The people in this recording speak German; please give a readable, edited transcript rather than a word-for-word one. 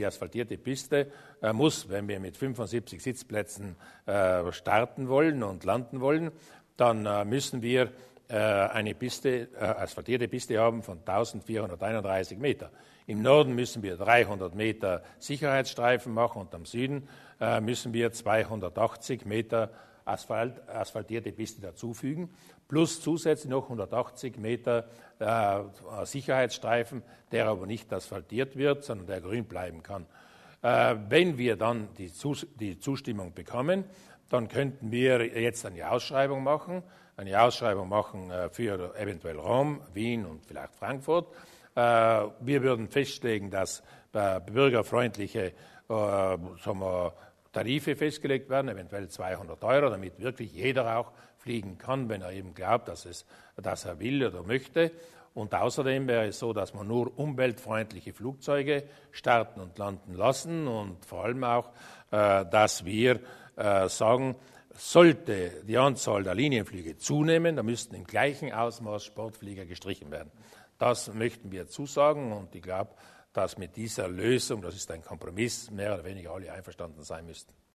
die asphaltierte Piste muss, wenn wir mit 75 Sitzplätzen starten wollen und landen wollen, dann müssen wir eine asphaltierte Piste haben von 1431 Meter. Im Norden müssen wir 300 Meter Sicherheitsstreifen machen und am Süden müssen wir 280 Meter asphaltierte Piste dazufügen, plus zusätzlich noch 180 Meter Sicherheitsstreifen, der aber nicht asphaltiert wird, sondern der grün bleiben kann. Wenn wir dann die Zustimmung bekommen, dann könnten wir jetzt eine Ausschreibung machen für eventuell Rom, Wien und vielleicht Frankfurt. Wir würden festlegen, dass bürgerfreundliche Tarife festgelegt werden, eventuell 200 €, damit wirklich jeder auch fliegen kann, wenn er eben glaubt, dass er will oder möchte. Und außerdem wäre es so, dass man nur umweltfreundliche Flugzeuge starten und landen lassen und vor allem auch, dass wir sagen, sollte die Anzahl der Linienflüge zunehmen, dann müssten im gleichen Ausmaß Sportflieger gestrichen werden. Das möchten wir zusagen und ich glaube, dass mit dieser Lösung, das ist ein Kompromiss, mehr oder weniger alle einverstanden sein müssten.